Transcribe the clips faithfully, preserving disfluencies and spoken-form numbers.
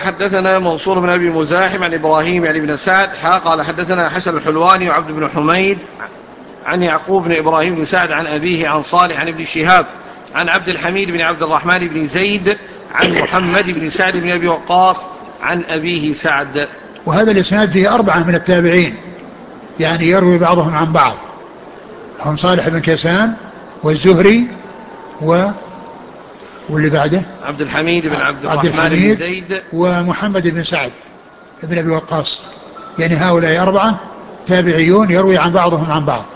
حدثنا منصور بن أبي مزاحم عن إبراهيم يعني بن سعد قال حدثنا حسن الحلواني وعبد بن حميد عن يعقوب بن إبراهيم بن سعد عن أبيه عن صالح عن ابن شهاب عن عبد الحميد بن عبد الرحمن بن زيد عن محمد بن سعد بن أبي وقاص عن أبيه سعد. وهذا الإسناد فيه أربعة من التابعين يعني يروي بعضهم عن بعض، هم صالح بن كيسان والزهري و واللي بعده عبد الحميد بن عبد عبد الرحمن بن الحميد زيد ومحمد بن سعد بن أبي وقاص، يعني هؤلاء أربعة تابعيون يروي عن بعضهم عن بعض.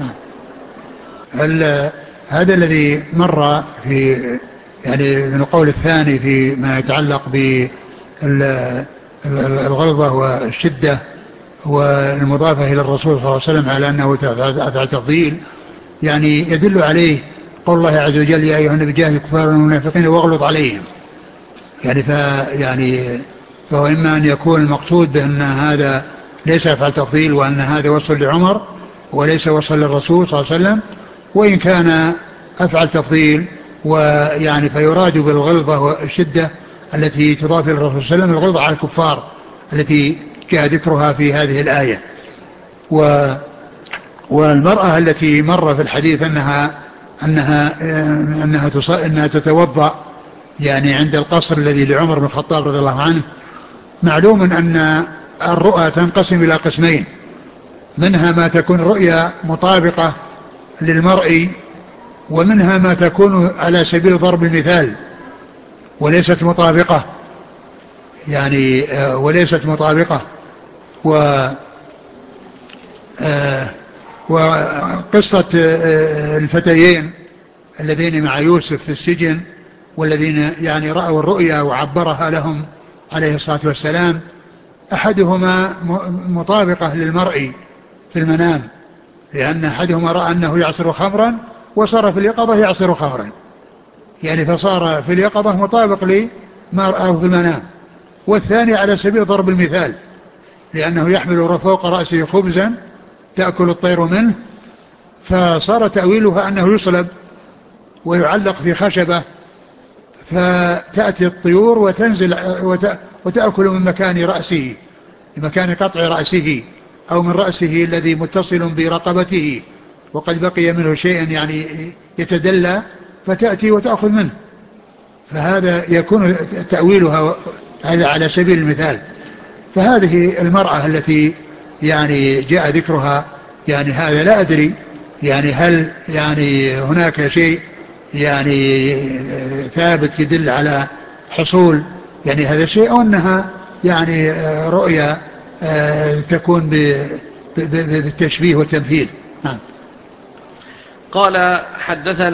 هذا الذي مر في يعني من القول الثاني فيما يتعلق بالغلظة والشدة والمضافة إلى الرسول صلى الله عليه وسلم على أنه أفعل تفضيل، يعني يدل عليه قول الله عز وجل يا أيها النبي جاهد الكفار والمنافقين واغلظ عليهم، يعني, يعني فهو إما أن يكون المقصود بأن هذا ليس أفعل تفضيل وأن هذا وصل لعمر وليس وصل للرسول صلى الله عليه وسلم، وإن كان أفعل تفضيل ويعني فيراد بالغلظة والشدة التي تضاف إلى الرسول صلى الله عليه وسلم الغلظة على الكفار التي جاء ذكرها في هذه الآية. و والمرأة التي مر في الحديث أنها أنها أنها, أنها تتوضأ يعني عند القصر الذي لعمر بن الخطاب رضي الله عنه، معلوم أن الرؤى تنقسم إلى قسمين، منها ما تكون رؤيا مطابقة للمرء، ومنها ما تكون على سبيل ضرب المثال وليست مطابقة يعني وليست مطابقة. و وقصة الفتيين الذين مع يوسف في السجن والذين يعني رأوا الرؤيا وعبرها لهم عليه الصلاة والسلام، أحدهما مطابقة للمرء في المنام، لأن أحدهما رأى أنه يعصر خمرا وصار في اليقظة يعصر خمرا، يعني فصار في اليقظة مطابق لما رأاه في المنام. والثاني على سبيل ضرب المثال، لأنه يحمل فوق رأسه خبزا تأكل الطير منه، فصار تأويلها أنه يصلب ويعلق في خشبة فتأتي الطيور وتنزل وتأكل من مكان رأسه، مكان قطع رأسه أو من رأسه الذي متصل برقبته وقد بقي منه شيء يعني يتدلى، فتأتي وتأخذ منه، فهذا يكون تأويلها هذا على سبيل المثال. فهذه المرأة التي يعني جاء ذكرها يعني هذا لا أدري يعني هل يعني هناك شيء يعني ثابت يدل على حصول يعني هذا الشيء، أو أنها يعني رؤيا تكون بالتشبيه والتمثيل. قال حدثنا